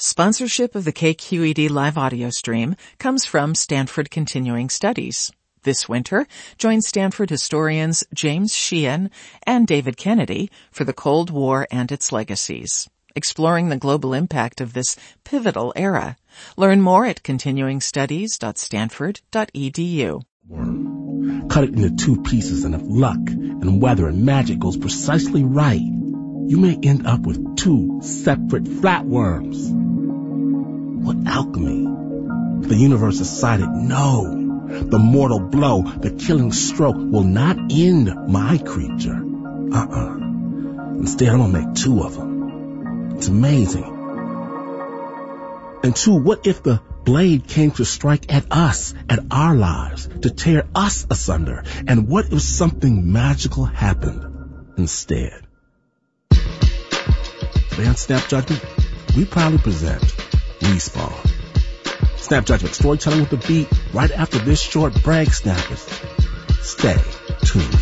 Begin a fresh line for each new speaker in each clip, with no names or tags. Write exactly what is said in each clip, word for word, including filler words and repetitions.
Sponsorship of the K Q E D live audio stream comes from Stanford Continuing Studies. This winter, join Stanford historians James Sheehan and David Kennedy for the Cold War and its legacies, exploring the global impact of this pivotal era. Learn more at continuing studies dot stanford dot e d u.
Cut it into two pieces, and if luck and weather and magic goes precisely right, you may end up with two separate flatworms. What alchemy? The universe decided no. The mortal blow, the killing stroke, will not end my creature. Uh-uh. Instead, I'm gonna make two of them. It's amazing. And two, what if the blade came to strike at us, at our lives, to tear us asunder? And what if something magical happened instead? Today on Snap Judgment, we proudly present Respawn. Snap Judgment, storytelling with the beat, right after this short break, snappers. Stay tuned.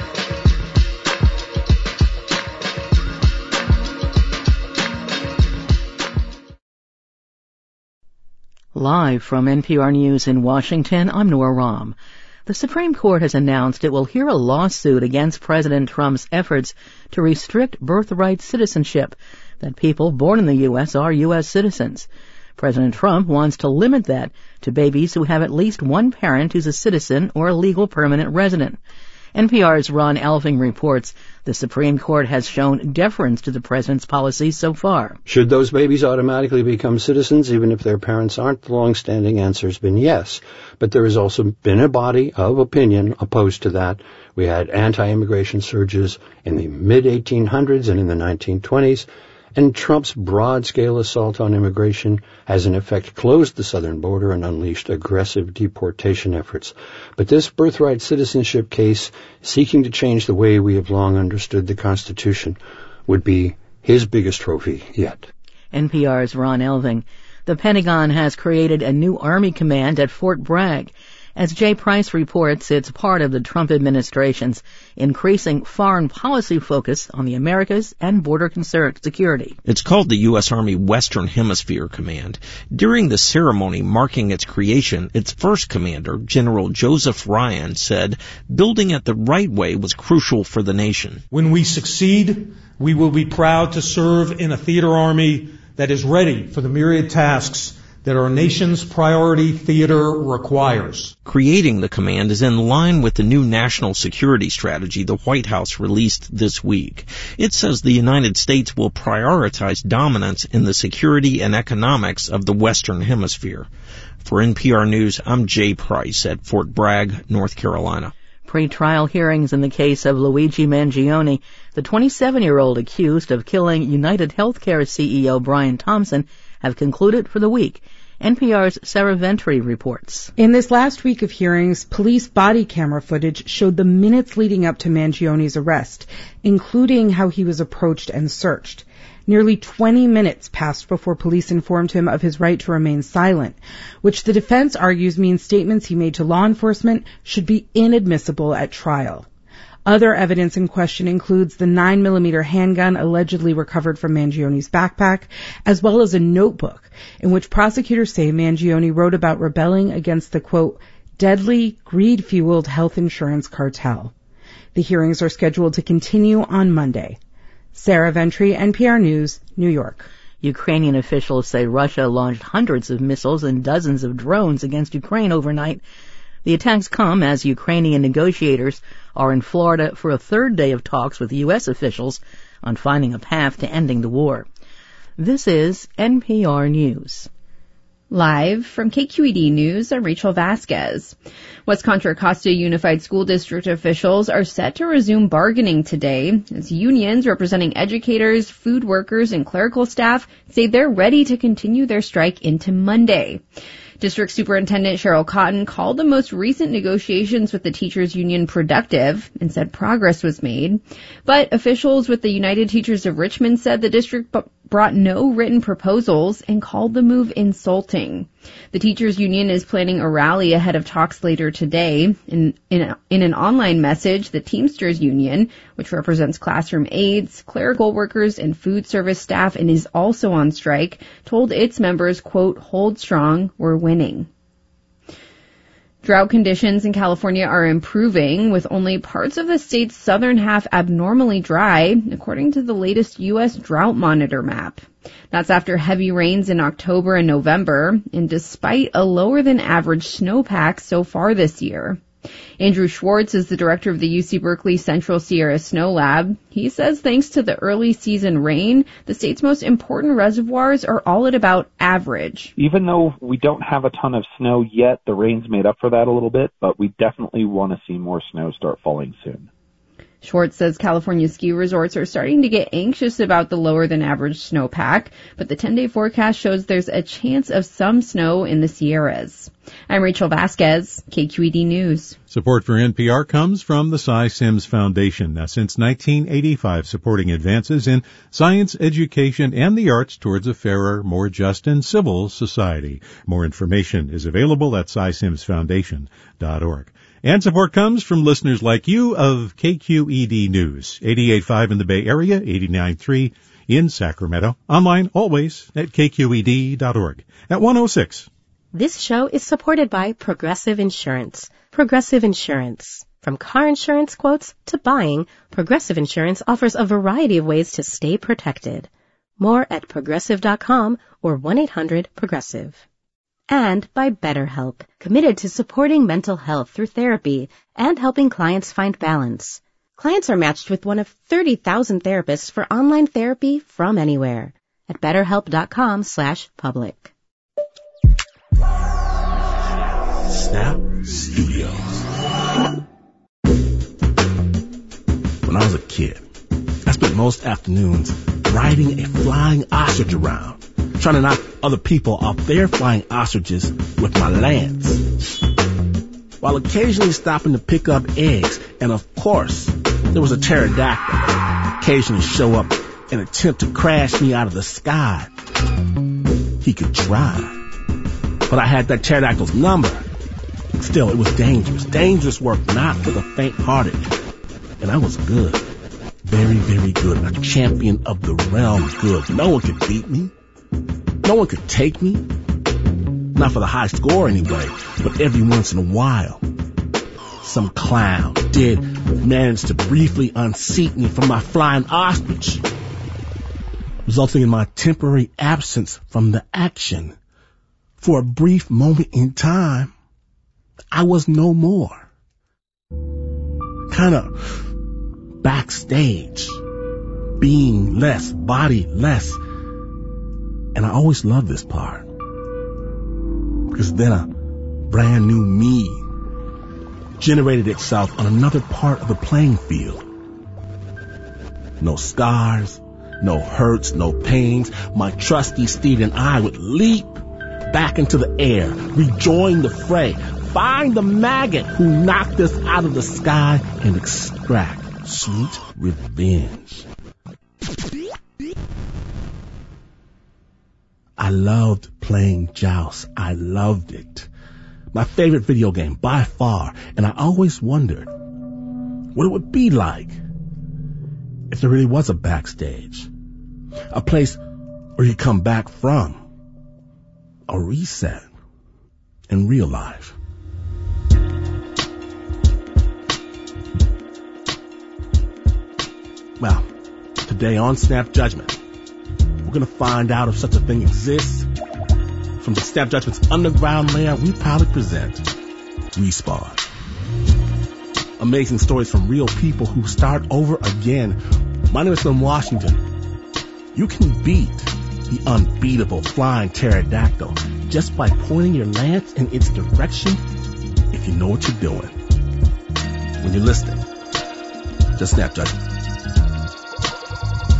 Live from N P R News in Washington, I'm Nora Rahm. The Supreme Court has announced it will hear a lawsuit against President Trump's efforts to restrict birthright citizenship, that people born in the U S are U S citizens. President Trump wants to limit that to babies who have at least one parent who's a citizen or a legal permanent resident. N P R's Ron Elving reports the Supreme Court has shown deference to the president's policies so far.
Should those babies automatically become citizens even if their parents aren't? The long-standing answer has been yes. But there has also been a body of opinion opposed to that. We had anti-immigration surges in the mid eighteen hundreds and in the nineteen twenties. And Trump's broad-scale assault on immigration has in effect closed the southern border and unleashed aggressive deportation efforts. But this birthright citizenship case, seeking to change the way we have long understood the Constitution, would be his biggest trophy yet.
N P R's Ron Elving. The Pentagon has created a new Army command at Fort Bragg. As Jay Price reports, it's part of the Trump administration's increasing foreign policy focus on the Americas and border security.
It's called the U S. Army Western Hemisphere Command. During the ceremony marking its creation, its first commander, General Joseph Ryan, said building it the right way was crucial for the nation.
When we succeed, we will be proud to serve in a theater army that is ready for the myriad tasks that our nation's priority theater requires.
Creating the command is in line with the new national security strategy the White House released this week. It says the United States will prioritize dominance in the security and economics of the Western Hemisphere. For N P R News, I'm Jay Price at Fort Bragg, North Carolina.
Pre-trial hearings in the case of Luigi Mangione, the twenty-seven-year-old accused of killing United Healthcare C E O Brian Thompson, have concluded for the week. N P R's Sarah Ventry reports.
In this last week of hearings, police body camera footage showed the minutes leading up to Mangione's arrest, including how he was approached and searched. Nearly twenty minutes passed before police informed him of his right to remain silent, which the defense argues means statements he made to law enforcement should be inadmissible at trial. Other evidence in question includes the nine millimeter handgun allegedly recovered from Mangione's backpack, as well as a notebook in which prosecutors say Mangione wrote about rebelling against the, quote, deadly, greed-fueled health insurance cartel. The hearings are scheduled to continue on Monday. Sarah Ventry, N P R News, New York.
Ukrainian officials say Russia launched hundreds of missiles and dozens of drones against Ukraine overnight. The attacks come as Ukrainian negotiators are in Florida for a third day of talks with U S officials on finding a path to ending the war. This is N P R News.
Live from K Q E D News, I'm Rachel Vasquez. West Contra Costa Unified School District officials are set to resume bargaining today as unions representing educators, food workers, and clerical staff say they're ready to continue their strike into Monday. District Superintendent Cheryl Cotton called the most recent negotiations with the teachers union productive and said progress was made. But officials with the United Teachers of Richmond said the district b- brought no written proposals and called the move insulting. The teachers union is planning a rally ahead of talks later today. In, in, in an online message, the Teamsters Union, which represents classroom aides, clerical workers, and food service staff and is also on strike, told its members, quote, hold strong, we're winning. Drought conditions in California are improving, with only parts of the state's southern half abnormally dry, according to the latest U S Drought Monitor map. That's after heavy rains in October and November, and despite a lower than average snowpack so far this year. Andrew Schwartz is the director of the U C Berkeley Central Sierra Snow Lab. He says thanks to the early season rain, the state's most important reservoirs are all at about average.
Even though we don't have a ton of snow yet, the rain's made up for that a little bit, but we definitely want to see more snow start falling soon.
Schwartz says California ski resorts are starting to get anxious about the lower than average snowpack, but the ten-day forecast shows there's a chance of some snow in the Sierras. I'm Rachel Vasquez, K Q E D News.
Support for N P R comes from the Cy Sims Foundation, now since nineteen eighty-five supporting advances in science, education, and the arts towards a fairer, more just, and civil society. More information is available at cy sims foundation dot org. And support comes from listeners like you of K Q E D News, eighty-eight point five in the Bay Area, eighty-nine point three in Sacramento. Online always at K Q E D dot org. At one oh six.
This show is supported by Progressive Insurance. Progressive Insurance. From car insurance quotes to buying, Progressive Insurance offers a variety of ways to stay protected. More at progressive dot com or one eight hundred progressive. And by BetterHelp, committed to supporting mental health through therapy and helping clients find balance. Clients are matched with one of thirty thousand therapists for online therapy from anywhere at betterhelp dot com slash public.
Snap Studios. When I was a kid, I spent most afternoons riding a flying ostrich around, trying to knock other people off their flying ostriches with my lance, while occasionally stopping to pick up eggs. And of course, there was a pterodactyl occasionally show up and attempt to crash me out of the sky. He could try, but I had that pterodactyl's number. Still, it was dangerous. Dangerous work, not for the faint-hearted. And I was good. Very, very good. A champion of the realm good. No one could beat me. No one could take me. Not for the high score anyway, but every once in a while, some clown did manage to briefly unseat me from my flying ostrich, resulting in my temporary absence from the action. For a brief moment in time, I was no more. Kind of backstage, being less, body less. And I always loved this part, because then a brand new me generated itself on another part of the playing field. No scars, no hurts, no pains. My trusty steed and I would leap back into the air, rejoin the fray, find the maggot who knocked us out of the sky, and extract sweet revenge. I loved playing Joust. I loved it. My favorite video game by far. And I always wondered what it would be like if there really was a backstage. A place where you come back from. A reset in real life. Well, today on Snap Judgment, we're going to find out if such a thing exists. From the Snap Judgment's underground lair, we proudly present Respawn. Amazing stories from real people who start over again. My name is Slim Washington. You can beat the unbeatable flying pterodactyl just by pointing your lance in its direction if you know what you're doing. When you're listening, just Snap Judgment.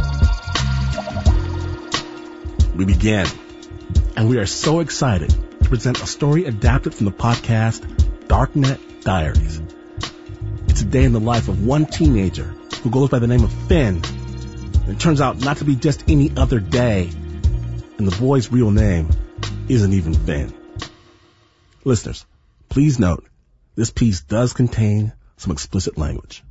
We begin, and we are so excited present a story adapted from the podcast Darknet Diaries. It's a day in the life of one teenager who goes by the name of Finn. And it turns out not to be just any other day. And the boy's real name isn't even Finn. Listeners, please note, this piece does contain some explicit language.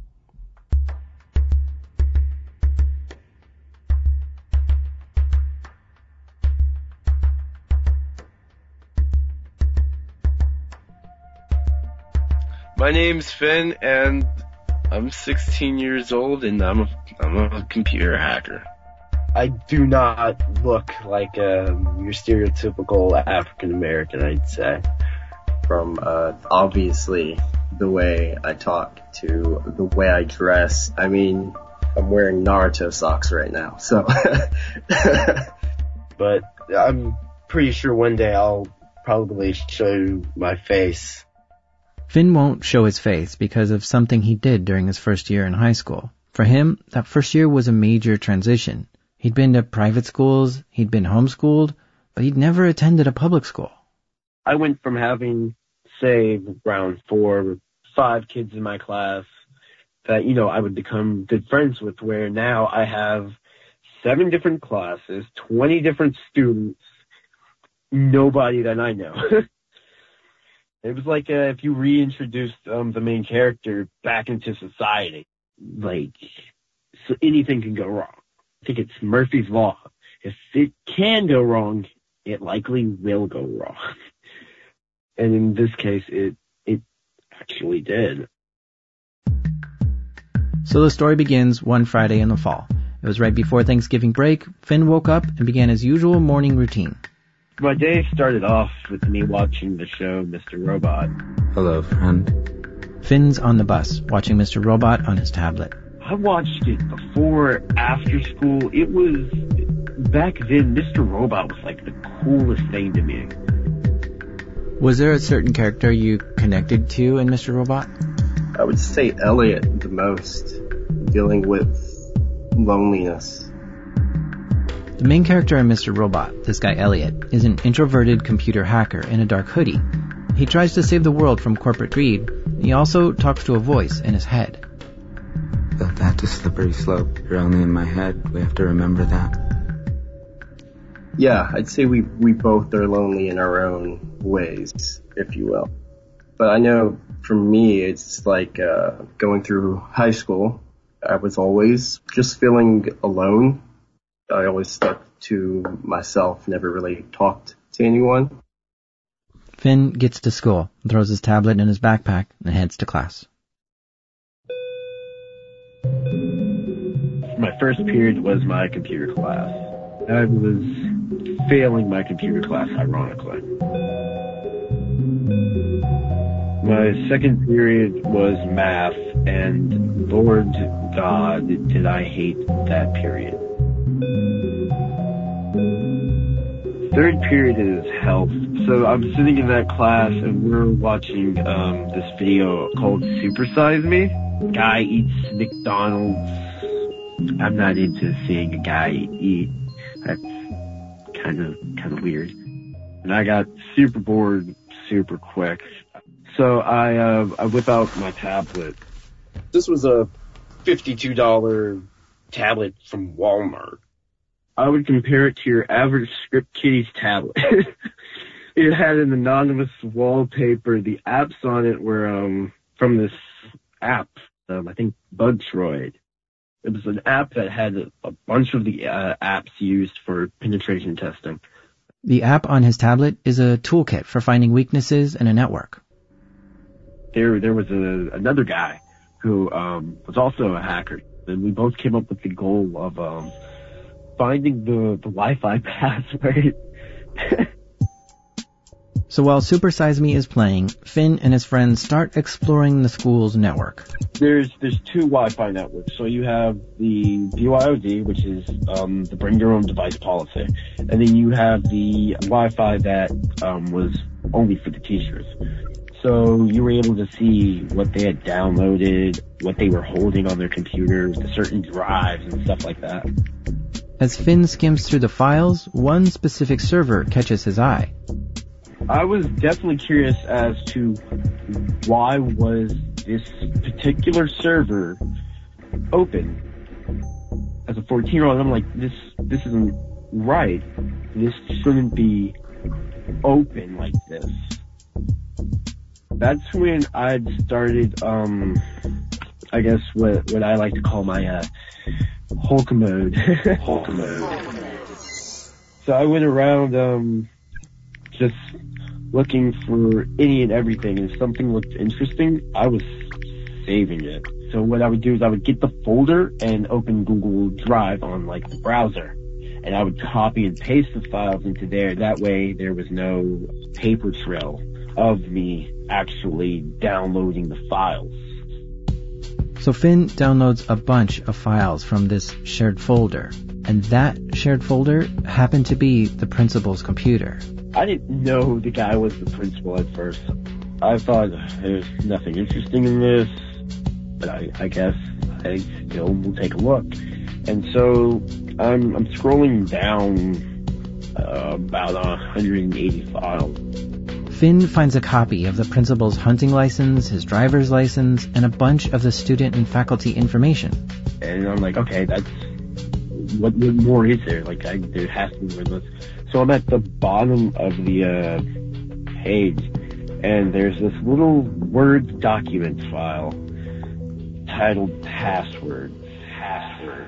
My name's Finn, and I'm sixteen years old, and I'm a, I'm a computer hacker.
I do not look like um, your stereotypical African American, I'd say. From uh, obviously the way I talk to the way I dress. I mean, I'm wearing Naruto socks right now, so. But I'm pretty sure one day I'll probably show you my face.
Finn won't show his face because of something he did during his first year in high school. For him, that first year was a major transition. He'd been to private schools, he'd been homeschooled, but he'd never attended a public school.
I went from having, say, around four, five kids in my class that, you know, I would become good friends with, where now I have seven different classes, twenty different students, nobody that I know. It was like uh, if you reintroduced um, the main character back into society. Like, so anything can go wrong. I think it's Murphy's Law. If it can go wrong, it likely will go wrong. And in this case, it it actually did.
So the story begins one Friday in the fall. It was right before Thanksgiving break. Finn woke up and began his usual morning routine.
My day started off with me watching the show Mister Robot.
Hello, friend.
Finn's on the bus, watching Mister Robot on his tablet.
I watched it before, after school. It was, back then, Mister Robot was like the coolest thing to me.
Was there a certain character you connected to in Mister Robot?
I would say Elliot the most, dealing with loneliness.
The main character in Mister Robot, this guy Elliot, is an introverted computer hacker in a dark hoodie. He tries to save the world from corporate greed. He also talks to a voice in his head.
But that's a slippery slope. You're only in my head. We have to remember that.
Yeah, I'd say we, we both are lonely in our own ways, if you will. But I know for me, it's like uh, going through high school. I was always just feeling alone. I always stuck to myself, never really talked to anyone.
Finn gets to school, throws his tablet in his backpack, and heads to class.
My first period was my computer class. I was failing my computer class, ironically. My second period was math, and Lord God, did I hate that period. Third period is health. So I'm sitting in that class and we're watching um, this video called Super Size Me. Guy eats McDonald's. I'm not into seeing a guy eat. That's kind of kind of weird. And I got super bored super quick. So I uh, I whip out my tablet. This was a fifty-two dollars tablet from Walmart. I would compare it to your average Script Kitties tablet. It had an anonymous wallpaper. The apps on it were um, from this app, um, I think Bugtroid. It was an app that had a, a bunch of the uh, apps used for penetration testing.
The app on his tablet is a toolkit for finding weaknesses in a network.
There, there was a, another guy who um, was also a hacker, and we both came up with the goal of um, finding the, the Wi-Fi password.
So while Super Size Me is playing, Finn and his friends start exploring the school's network.
There's there's two Wi-Fi networks. So you have the B Y O D, which is um, the bring your own device policy, and then you have the Wi-Fi that um, was only for the teachers. So you were able to see what they had downloaded, what they were holding on their computers, the certain drives and stuff like that.
As Finn skims through the files, one specific server catches his eye.
I was definitely curious as to why was this particular server open. As a fourteen-year-old, I'm like, this this isn't right. This shouldn't be open like this. That's when I'd started, um, I guess what what I like to call my uh, Hulk mode. Hulk mode. So I went around um, just looking for any and everything. If something looked interesting, I was saving it. So what I would do is I would get the folder and open Google Drive on like the browser. And I would copy and paste the files into there. That way there was no paper trail of me actually downloading the files.
So Finn downloads a bunch of files from this shared folder. And that shared folder happened to be the principal's computer.
I didn't know the guy was the principal at first. I thought there's nothing interesting in this, but I, I guess I still will take a look. And so I'm, I'm scrolling down uh, about one hundred eighty files.
Finn finds a copy of the principal's hunting license, his driver's license, and a bunch of the student and faculty information.
And I'm like, okay, that's what, what more is there? Like, I, there has to be more than this. So I'm at the bottom of the uh, page, and there's this little Word document file titled Passwords. Passwords.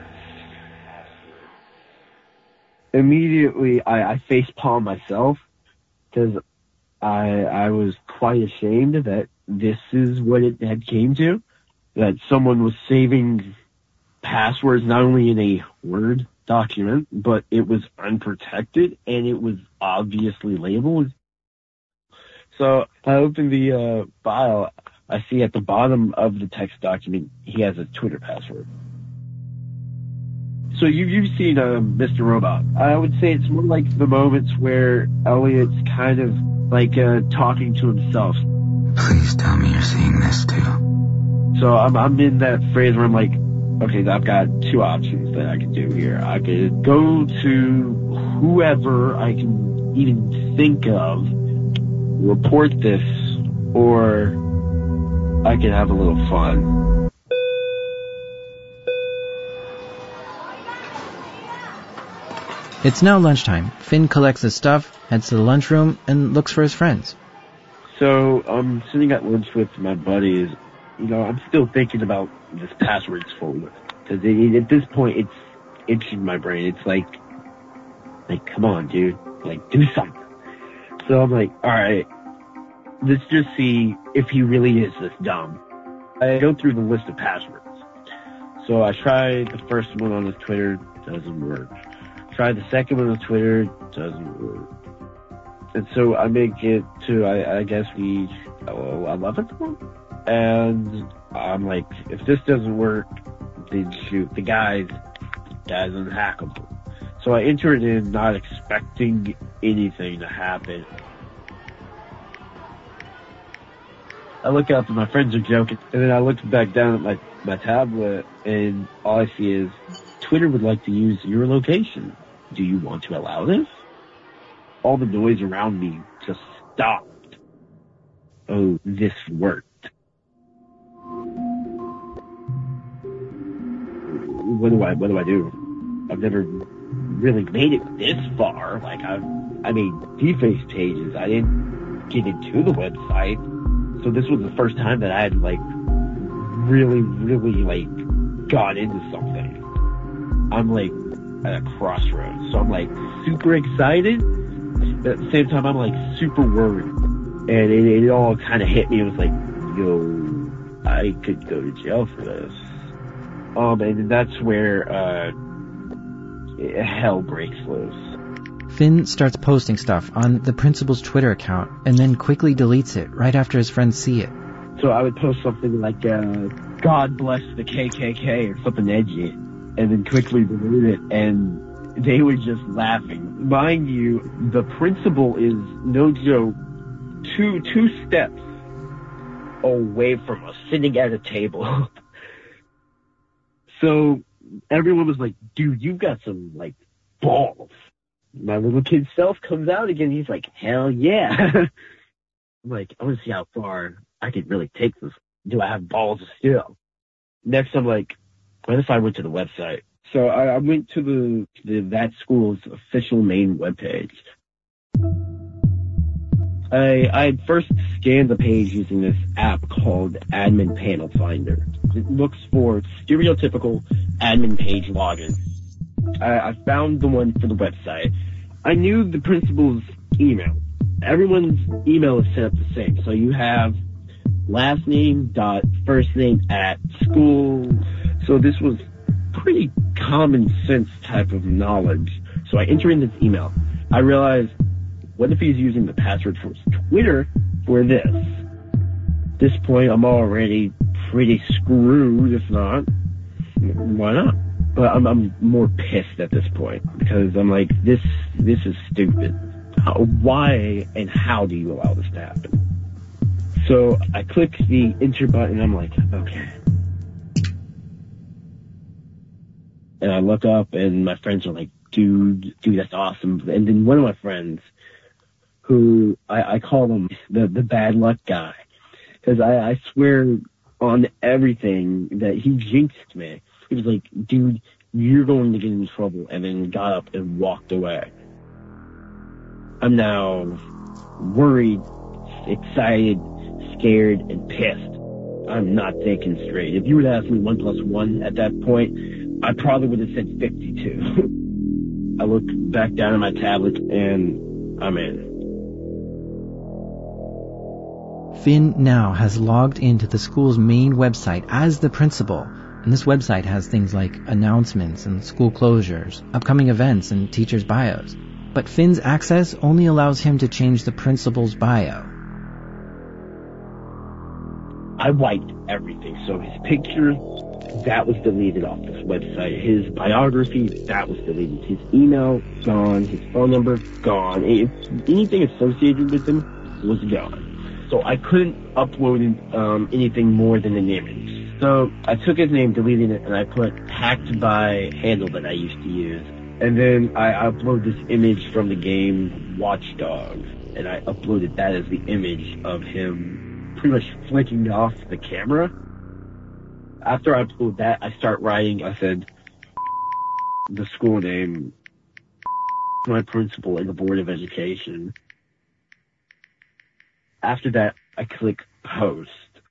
Immediately, I, I facepalm myself because I I was quite ashamed that this is what it had came to, that someone was saving passwords not only in a Word document, but it was unprotected and it was obviously labeled. So I opened the uh, file. I see at the bottom of the text document he has a Twitter password. So you, you've seen uh, Mister Robot. I would say it's more like the moments where Elliot's kind of like uh, talking to himself.
Please tell me you're seeing this too.
So I'm, I'm in that phrase where I'm like, okay, I've got two options that I can do here. I could go to whoever I can even think of, report this, or I can have a little fun.
It's now lunchtime. Finn collects his stuff, heads to the lunchroom, and looks for his friends.
So I'm sitting at lunch with my buddies. You know, I'm still thinking about this passwords folder. Because at this point, it's itching my brain. It's like, like, come on, dude. Like, do something. So I'm like, all right, let's just see if he really is this dumb. I go through the list of passwords. So I try the first one on his Twitter, doesn't work. Try the second one on Twitter, doesn't work. And so I make it to, I, I guess, the eleventh one. And I'm like, if this doesn't work, then shoot, the guy's, guy's unhackable. So I enter it in not expecting anything to happen. I look up and my friends are joking, and then I look back down at my, my tablet, and all I see is, Twitter would like to use your location. Do you want to allow this? All the noise around me just stopped. Oh, this worked. What do I, what do I do? I've never really made it this far. Like, I've, I made deface pages. I didn't get into the website. So this was the first time that I had, like, really, really, like, got into something. I'm, like, at a crossroads. So I'm, like, super excited. But at the same time, I'm, like, super worried. And it, it all kind of hit me. It was like, yo, I could go to jail for this. Um, and that's where, uh, hell breaks loose.
Finn starts posting stuff on the principal's Twitter account and then quickly deletes it right after his friends see it.
So I would post something like, uh, God bless the K K K or something edgy, and then quickly delete it, and they were just laughing. Mind you, the principal is, no joke, two, two steps away from us, sitting at a table. So everyone was like, dude, you've got some, like, balls. my little kid self comes out again. He's like, hell yeah. I'm like, I want to see how far I could really take this. Do I have balls of steel? Next, I'm like, what if I went to the website? So I, I went to the, the that school's official main webpage. I I first scanned the page using this app called Admin Panel Finder. It looks for stereotypical admin page login. I, I found the one for the website. I knew the principal's email. Everyone's email is set up the same. So you have last name dot first name at school. So this was pretty common sense type of knowledge. So I enter in this email. I realized, what if he's using the password for his Twitter for this? At this point, I'm already pretty screwed, if not. Why not? But I'm, I'm more pissed at this point because I'm like, this, this is stupid. How, why and how do you allow this to happen? So I click the enter button and I'm like, okay. And I look up and my friends are like, dude, dude, that's awesome. And then one of my friends, who I, I call him the, the bad luck guy, because I, I swear on everything that he jinxed me. He was like, dude, you're going to get in trouble, and then got up and walked away. I'm now worried, excited, scared, and pissed. I'm not thinking straight. If you would ask me one plus one at that point, I probably would have said fifty-two. I look back down at my tablet, and I'm in.
Finn now has logged into the school's main website as the principal, and this website has things like announcements and school closures, upcoming events, and teachers' bios. But Finn's access only allows him to change the principal's bio.
I wiped everything, so his picture, that was deleted off this website. His biography, that was deleted. His email, gone. His phone number, gone. Anything associated with him was gone. So I couldn't upload um, anything more than an image. So I took his name, deleted it, and I put hacked by handle that I used to use. And then I upload this image from the game Watch Dogs, and I uploaded that as the image of him pretty much flicking off the camera. After I upload that, I start writing. I said the school name, my principal, and the Board of Education. After that, I click post.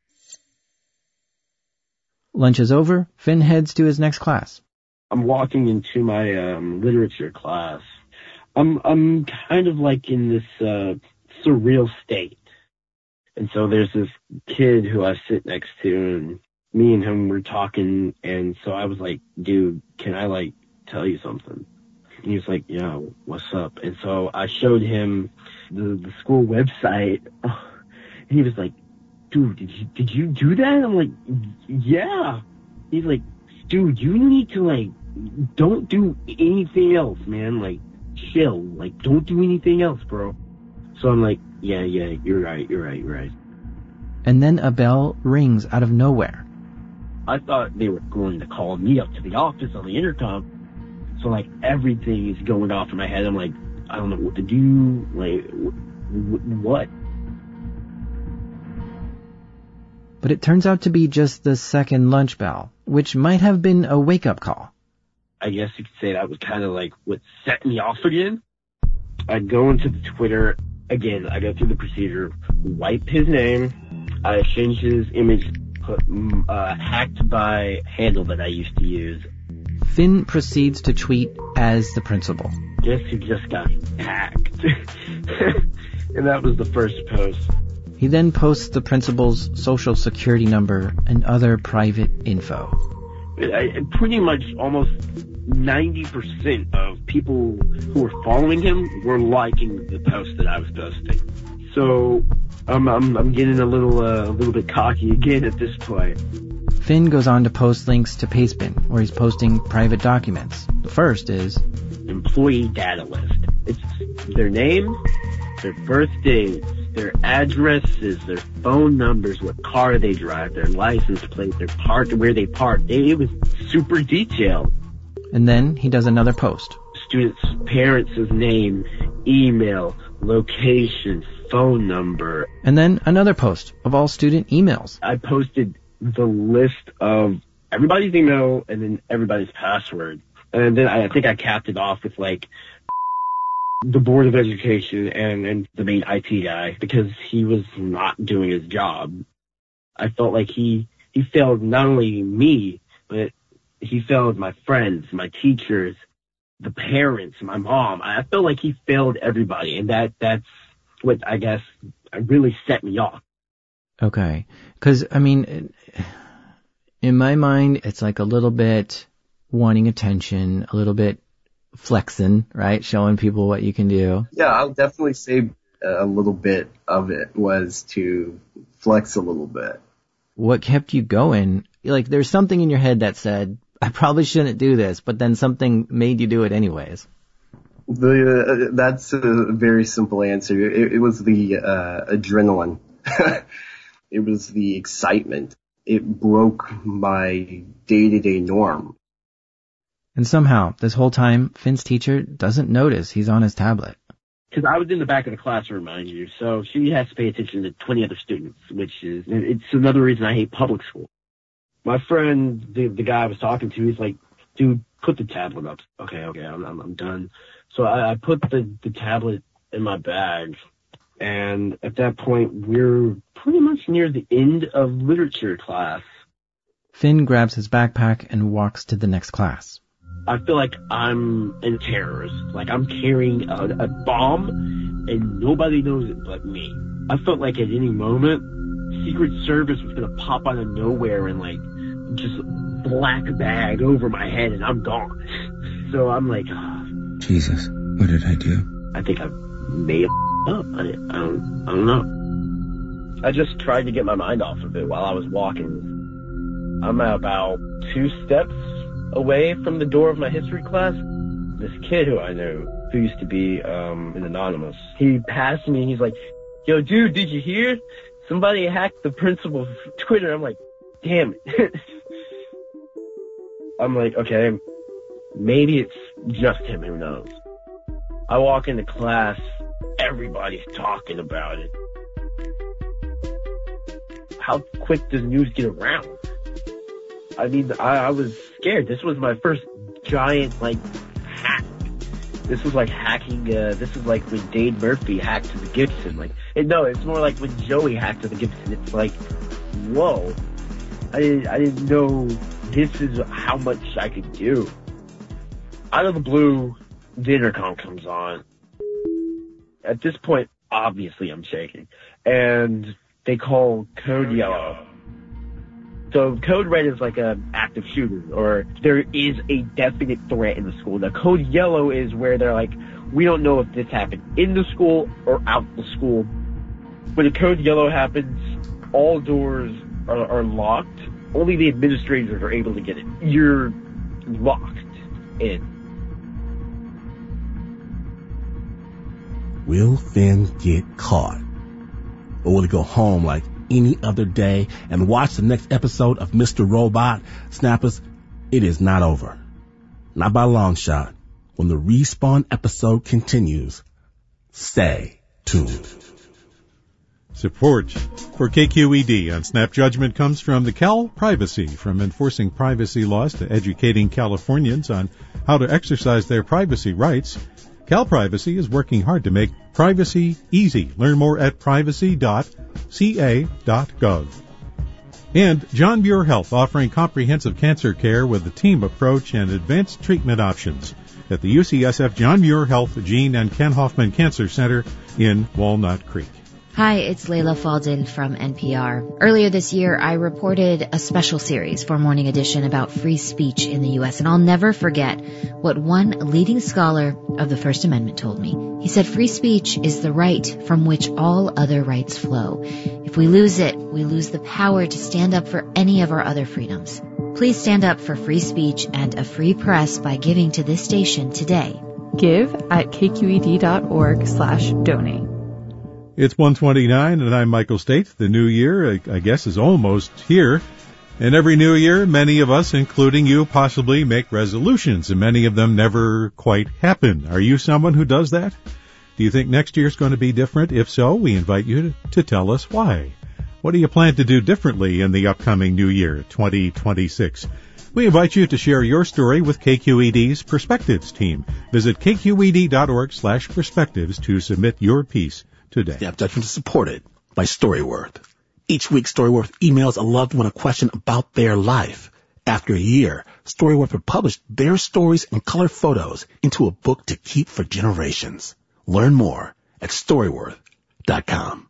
Lunch is over. Finn heads to his next class.
I'm walking into my um, literature class. I'm I'm kind of like in this uh, surreal state. And so there's this kid who I sit next to, and me and him were talking, and so I was like, dude, can I, like, tell you something? And he was like, yeah, what's up? And so I showed him the, the school website, and he was like, dude, did you, did you do that? I'm like, yeah. He's like, dude, you need to, like, don't do anything else, man. Like, chill. Like, don't do anything else, bro. So I'm like, yeah, yeah, you're right, you're right, you're right.
And then a bell rings out of nowhere.
I thought they were going to call me up to the office on the intercom. So, like, everything is going off in my head. I'm like, I don't know what to do. Like, wh- what?
But it turns out to be just the second lunch bell, which might have been a wake-up call.
I guess you could say that was kind of like what set me off again. I go into the Twitter. Again, I go through the procedure, wipe his name, I change his image, put uh, hacked by handle that I used to use.
Finn proceeds to tweet as the principal.
Guess he just got hacked. And that was the first post.
He then posts the principal's social security number and other private info.
I, pretty much almost ninety percent of people who were following him were liking the post that I was posting. So I'm I'm, I'm getting a little uh, a little bit cocky again at this point.
Finn goes on to post links to Pastebin, where he's posting private documents. The first is
employee data list. It's their name, their birthdays, their addresses, their phone numbers, what car they drive, their license plate, their park, where they park. It was super detailed.
And then he does another post.
student's parents' name, email, location, phone number.
And then another post of all student emails.
I posted the list of everybody's email and then everybody's password. And then I think I capped it off with like the Board of Education and, and the main I T guy because he was not doing his job. I felt like he, he failed not only me, but he failed my friends, my teachers, the parents, my mom. I felt like he failed everybody. And that, that's what I guess really set me off.
Okay. Cause I mean, in my mind, it's like a little bit wanting attention, a little bit flexing, right? Showing people what you can do.
Yeah, I'll definitely say a little bit of it was to flex a little bit.
What kept you going? Like there's something in your head that said, I probably shouldn't do this, but then something made you do it anyways.
The, uh, that's a very simple answer. It, it was the uh, adrenaline. It was the excitement. It broke my day-to-day norm.
And somehow, this whole time, Finn's teacher doesn't notice he's on his tablet.
Because I was in the back of the classroom, mind you, so she has to pay attention to twenty other students, which is, it's another reason I hate public school. My friend, the, the guy I was talking to, he's like, dude, put the tablet up. Okay, okay, I'm, I'm, I'm done. So I, I put the, the tablet in my bag, and at that point, we're pretty much near the end of literature class.
Finn grabs his backpack and walks to the next class.
I feel like I'm a terrorist, like I'm carrying a, a bomb, and nobody knows it but me. I felt like at any moment, Secret Service was gonna pop out of nowhere and like, just black bag over my head and I'm gone. So I'm like, oh,
Jesus, what did I do?
I think I may have up. I, I don't, I don't know. I just tried to get my mind off of it while I was walking. I'm about two steps away from the door of my history class. This kid who I knew, who used to be um, an anonymous, he passed me and he's like, yo, dude, did you hear? Somebody hacked the principal's Twitter. I'm like, damn it. I'm like, okay, maybe it's just him, who knows. I walk into class, everybody's talking about it. How quick does news get around? I mean, I, I was scared. This was my first giant, like, hack. This was like hacking, uh, this is like when Dane Murphy hacked to the Gibson. Like, it, no, it's more like when Joey hacked to the Gibson. It's like, whoa. I didn't, I didn't know this is how much I could do. Out of the blue, the intercom comes on. At this point, obviously I'm shaking. And they call Code Yellow. So Code Red is like an active shooter, or there is a definite threat in the school. Now Code Yellow is where they're like, we don't know if this happened in the school or out the school. When a Code Yellow happens, all doors are, are locked. Only the administrators are able to get in. You're locked in.
Will Finn get caught? Or will he go home like any other day and watch the next episode of Mister Robot? Snappers, it is not over. Not by a long shot. When the Respawn episode continues, stay tuned.
Support for K Q E D on Snap Judgment comes from the Cal Privacy, from enforcing privacy laws to educating Californians on how to exercise their privacy rights. Cal Privacy is working hard to make privacy easy. Learn more at privacy dot c a dot gov. And John Muir Health, offering comprehensive cancer care with a team approach and advanced treatment options at the U C S F John Muir Health Gene and Ken Hoffman Cancer Center in Walnut Creek.
Hi, it's Layla Falden from N P R. Earlier this year, I reported a special series for Morning Edition about free speech in the U S, and I'll never forget what one leading scholar of the First Amendment told me. He said free speech is the right from which all other rights flow. If we lose it, we lose the power to stand up for any of our other freedoms. Please stand up for free speech and a free press by giving to this station today.
Give at k q e d dot org slash donate.
It's one twenty-nine, and I'm Michael State. The new year, I, I guess, is almost here. And every new year, many of us, including you, possibly make resolutions, and many of them never quite happen. Are you someone who does that? Do you think next year's going to be different? If so, we invite you to tell us why. What do you plan to do differently in the upcoming new year, twenty twenty-six? We invite you to share your story with K Q E D's Perspectives team. Visit k q e d dot org slash perspectives to submit your piece today.
Snap Judgment is supported by Storyworth. Each week, Storyworth emails a loved one a question about their life. After a year, Storyworth will publish their stories and color photos into a book to keep for generations. Learn more at storyworth dot com.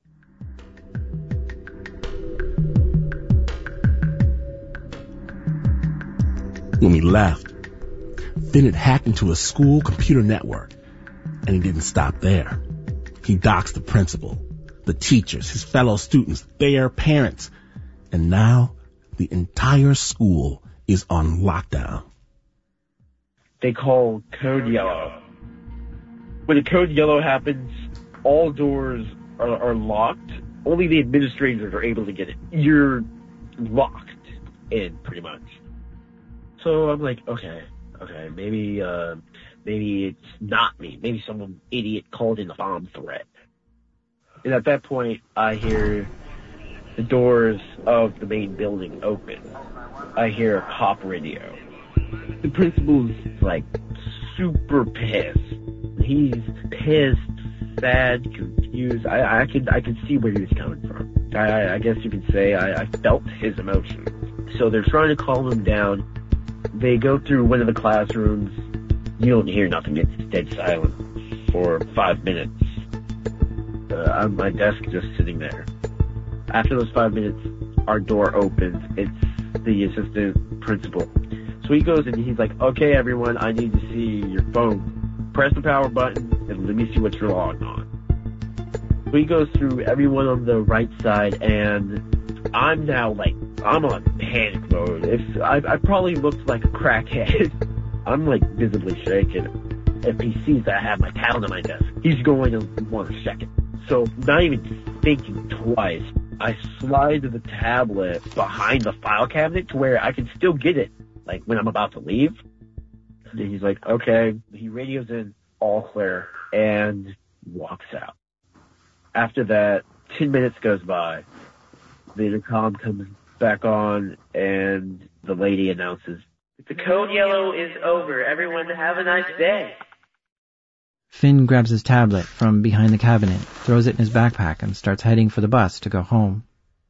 When we left, Finn had hacked into a school computer network, and he didn't stop there. He doxed the principal, the teachers, his fellow students, their parents, and now the entire school is on lockdown.
They call code yellow. When the code yellow happens, all doors are, are locked. Only the administrators are able to get it. You're locked in, pretty much. So I'm like, okay, okay, maybe, uh, maybe it's not me. Maybe some idiot called in a bomb threat. And at that point, I hear the doors of the main building open. I hear a pop radio. The principal's, like, super pissed. He's pissed, sad, confused. I, I could, I could see where he was coming from. I, I guess you could say I, I felt his emotion. So they're trying to calm him down. They go through one of the classrooms. You don't hear nothing. It's dead silent for five minutes. Uh, on my desk, just sitting there. After those five minutes, our door opens. It's the assistant principal. So he goes and he's like, okay, everyone, I need to see your phone. Press the power button and let me see what you're logged on. So he goes through everyone on the right side, and I'm now like, I'm on panic mode. If I, I probably looked like a crackhead. I'm like visibly shaking. If he sees that I have my tablet on my desk, he's going to want a second. So not even thinking twice, I slide the tablet behind the file cabinet to where I can still get it, like when I'm about to leave. And then he's like, okay. He radios in, all clear, and walks out. After that, ten minutes goes by. The intercom comes back on, and the lady announces, the code yellow is over. Everyone have a nice day.
Finn grabs his tablet from behind the cabinet, throws it in his backpack, and starts heading for the bus to go home.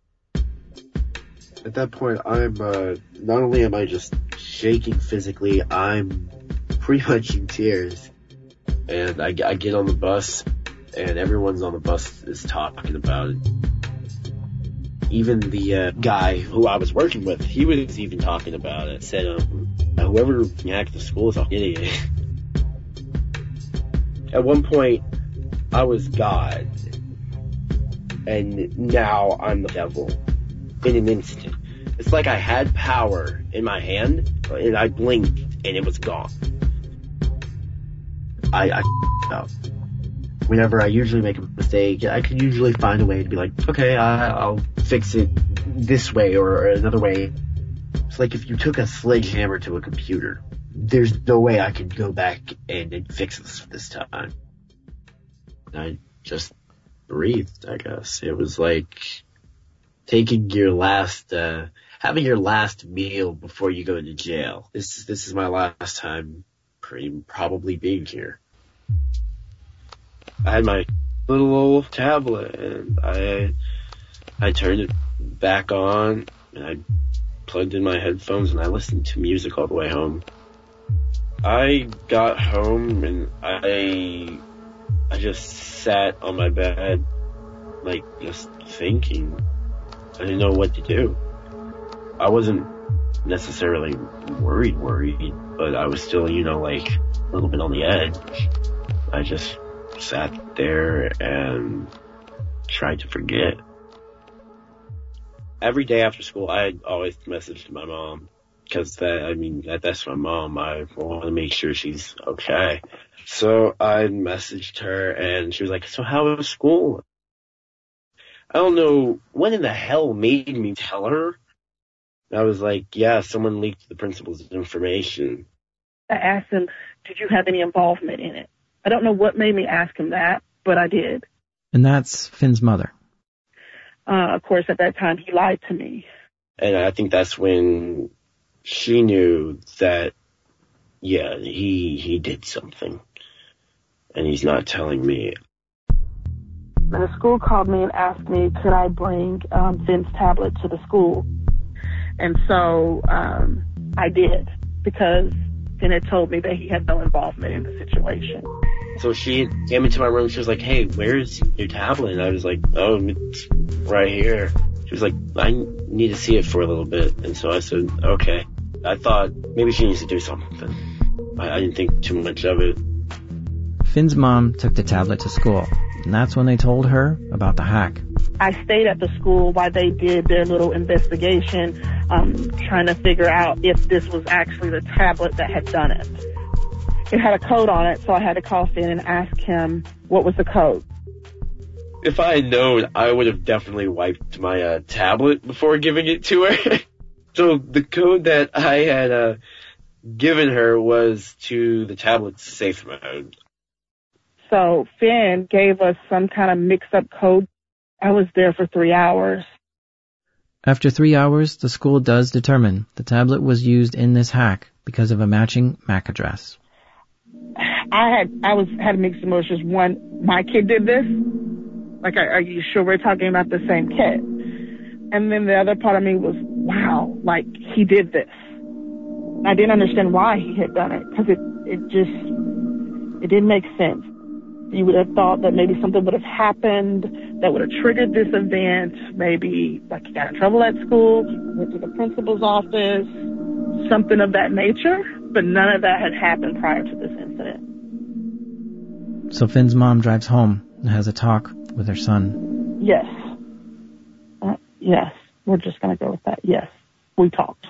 At that point, I'm, uh, not only am I just shaking physically, I'm pretty much in tears. And I, I get on the bus, and everyone's on the bus is talking about it. Even the uh, guy who I was working with, he was even talking about it. Said, um, whoever hacked the school is an idiot. At one point, I was God, and now I'm the devil in an instant. It's like I had power in my hand, and I blinked, and it was gone. I, I f***ed up. Whenever I usually make a mistake, I can usually find a way to be like, okay, I, I'll fix it this way or another way. It's like if you took a sledgehammer to a computer, there's no way I could go back and, and fix this this time. I just breathed, I guess. It was like taking your last, uh, having your last meal before you go to jail. This, this is my last time pretty, probably being here. I had my little old tablet, and I I turned it back on, and I plugged in my headphones, and I listened to music all the way home. I got home, and I I just sat on my bed, like, just thinking. I didn't know what to do. I wasn't necessarily worried, worried, but I was still, you know, like, a little bit on the edge. I just sat there and tried to forget. Every day after school, I always messaged my mom, because that, I mean, that, that's my mom. I want to make sure she's okay. So I messaged her, and she was like, so how was school? I don't know what in the hell made me tell her,
I was like, yeah, someone leaked the principal's information.
I asked him, did you have any involvement in it? I don't know what made me ask him that, but I did.
And that's Finn's mother.
Uh, of course, at that time, he lied to me.
And I think that's when she knew that, yeah, he he did something. And he's not telling me.
And the school called me and asked me, could I bring um, Finn's tablet to the school? And so um, I did, because Finn had told me that he had no involvement in the situation.
So she came into my room. She was like, hey, where's your tablet? And I was like, oh, it's right here. She was like, I need to see it for a little bit. And so I said, okay. I thought maybe she needs to do something. I, I didn't think too much of it.
Finn's mom took the tablet to school, and that's when they told her about the hack.
I stayed at the school while they did their little investigation, um, trying to figure out if this was actually the tablet that had done it. It had a code on it, so I had to call Finn and ask him what was the code.
If I had known, I would have definitely wiped my uh, tablet before giving it to her. So the code that I had uh, given her was to the tablet's safe mode.
So Finn gave us some kind of mixed-up code. I was there for three hours.
After three hours, the school does determine the tablet was used in this hack because of a matching M A C address.
I had I was had mixed emotions. One, my kid did this. Like, are, are you sure we're talking about the same kid? And then the other part of me was, wow, like, he did this. I didn't understand why he had done it, because it, it just, it didn't make sense. You would have thought that maybe something would have happened that would have triggered this event. Maybe, like, he got in trouble at school, went to the principal's office, something of that nature. But none of that had happened prior to this incident.
So Finn's mom drives home and has a talk with her son.
Yes. Uh, yes. We're just going to go with that. Yes. We talked.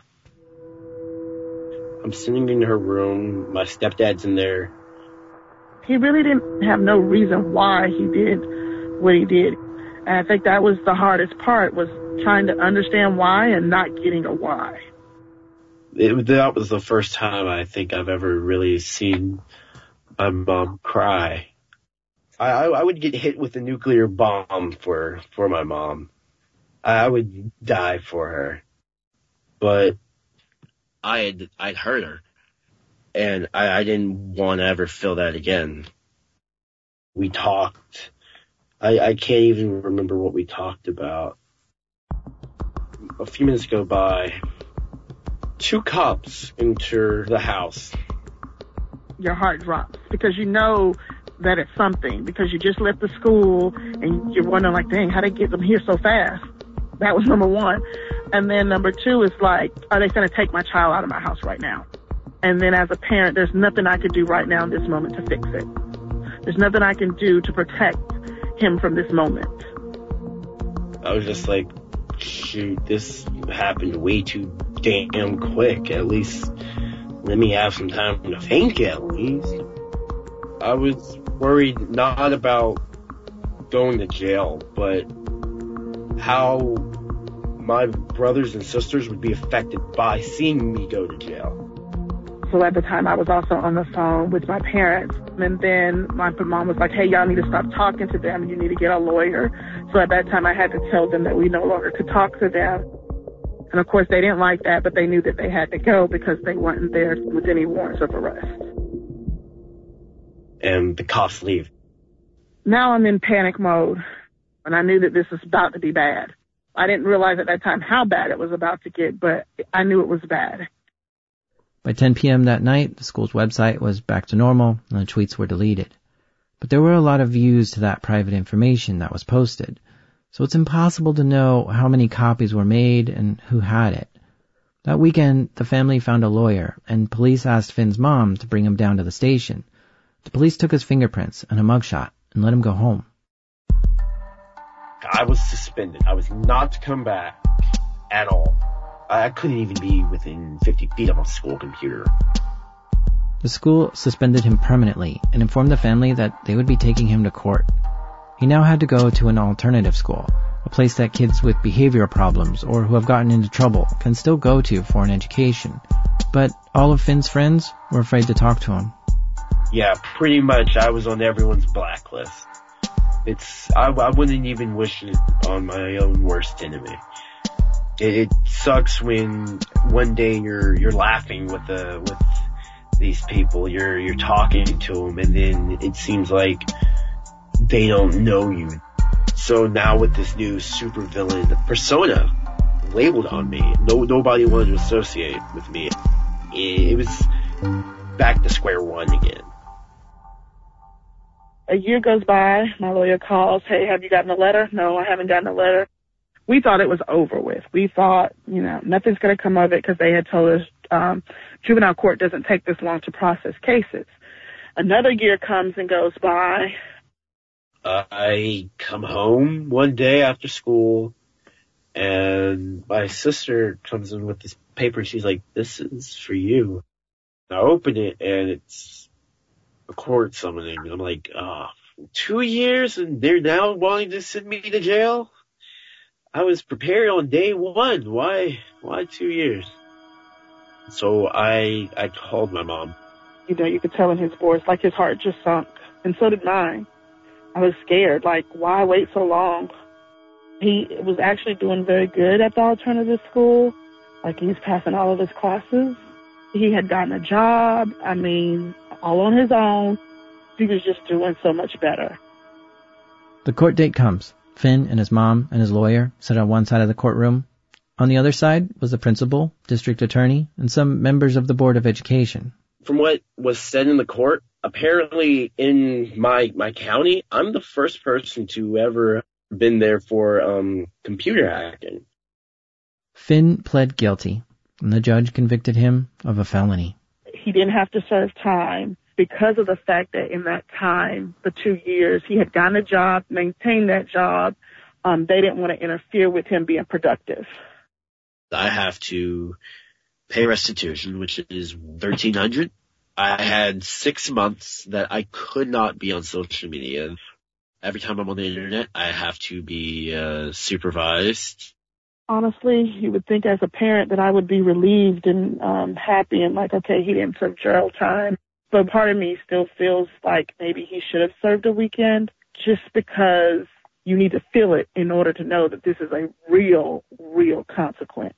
I'm sitting in her room. My stepdad's in there.
He really didn't have no reason why he did what he did. And I think that was the hardest part, was trying to understand why and not getting a why.
It, that was the first time I think I've ever really seen my mom cry. I, I, I would get hit with a nuclear bomb for, for my mom. I would die for her. But I had, I'd hurt her. And I, I didn't want to ever feel that again. We talked. I, I can't even remember what we talked about. A few minutes go by. Two cops enter the house.
Your heart drops because you know that it's something, because you just left the school and you're wondering, like, dang, how'd they get them here so fast? That was number one. And then number two is like, are they going to take my child out of my house right now? And then as a parent, there's nothing I could do right now in this moment to fix it. There's nothing I can do to protect him from this moment.
I was just like, shoot, this happened way too damn quick. At least let me have some time to think, at least. I was worried not about going to jail, but how my brothers and sisters would be affected by seeing me go to jail.
So at the time, I was also on the phone with my parents. And then my mom was like, hey, y'all need to stop talking to them. You need to get a lawyer. So at that time, I had to tell them that we no longer could talk to them. And of course, they didn't like that, but they knew that they had to go because they weren't there with any warrants of arrest.
And the cops leave.
Now I'm in panic mode, and I knew that this was about to be bad. I didn't realize at that time how bad it was about to get, but I knew it was bad.
By ten p.m. that night, the school's website was back to normal and the tweets were deleted. But there were a lot of views to that private information that was posted, so it's impossible to know how many copies were made and who had it. That weekend, the family found a lawyer, and police asked Finn's mom to bring him down to the station. The police took his fingerprints and a mugshot and let him go home.
I was suspended. I was not to come back at all. I couldn't even be within fifty feet of a school computer.
The school suspended him permanently and informed the family that they would be taking him to court. He now had to go to an alternative school, a place that kids with behavioral problems or who have gotten into trouble can still go to for an education. But all of Finn's friends were afraid to talk to him.
Yeah, pretty much I was on everyone's blacklist. It's, I, I wouldn't even wish it on my own worst enemy. It, it sucks when one day you're, you're laughing with the, with these people, you're, you're talking to them, and then it seems like they don't know you. So now with this new supervillain persona labeled on me, no, nobody wanted to associate with me. It, it was back to square one again.
A year goes by, my lawyer calls, hey, have you gotten a letter? No, I haven't gotten a letter. We thought it was over with. We thought, you know, nothing's going to come of it because they had told us um, juvenile court doesn't take this long to process cases. Another year comes and goes by.
Uh, I come home one day after school, and my sister comes in with this paper. She's like, this is for you. And I open it, and it's a court summoning. I'm like, oh, two years, and they're now wanting to send me to jail? I was prepared on day one. Why, why two years? So I, I called my mom.
You know, you could tell in his voice, like his heart just sunk. And so did mine. I was scared, like, why wait so long? He was actually doing very good at the alternative school. Like, he's passing all of his classes. He had gotten a job. I mean, all on his own. He was just doing so much better.
The court date comes. Finn and his mom and his lawyer sit on one side of the courtroom. On the other side was the principal, district attorney, and some members of the Board of Education.
From what was said in the court, apparently in my my county, I'm the first person to ever been there for um computer hacking.
Finn pled guilty, and the judge convicted him of a felony.
He didn't have to serve time because of the fact that in that time, the two years, he had gotten a job, maintained that job. Um, they didn't want to interfere with him being productive.
I have to pay restitution, which is thirteen hundred dollars. I had six months that I could not be on social media. Every time I'm on the internet, I have to be uh, supervised.
Honestly, you would think as a parent that I would be relieved and um, happy and like, okay, he didn't serve jail time. But part of me still feels like maybe he should have served a weekend just because you need to feel it in order to know that this is a real, real consequence.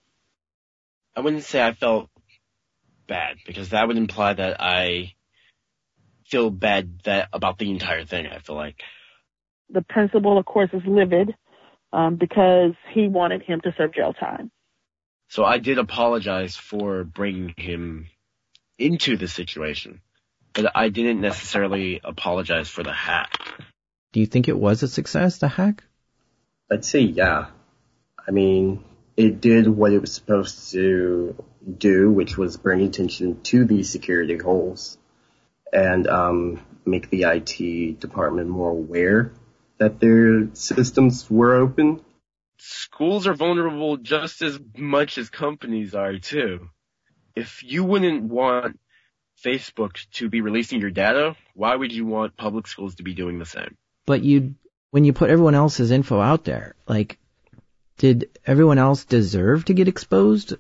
I wouldn't say I felt bad because that would imply that I feel bad that about the entire thing, I feel like.
The principal, of course, is livid um, because he wanted him to serve jail time.
So I did apologize for bringing him into the situation, but I didn't necessarily apologize for the hack.
Do you think it was a success, the hack?
I'd say yeah. I mean, it did what it was supposed to do, which was bring attention to these security holes and um, make the I T department more aware that their systems were open.
Schools are vulnerable just as much as companies are, too. If you wouldn't want Facebook to be releasing your data, why would you want public schools to be doing the same?
But you, when you put everyone else's info out there, like, did everyone else deserve to get exposed?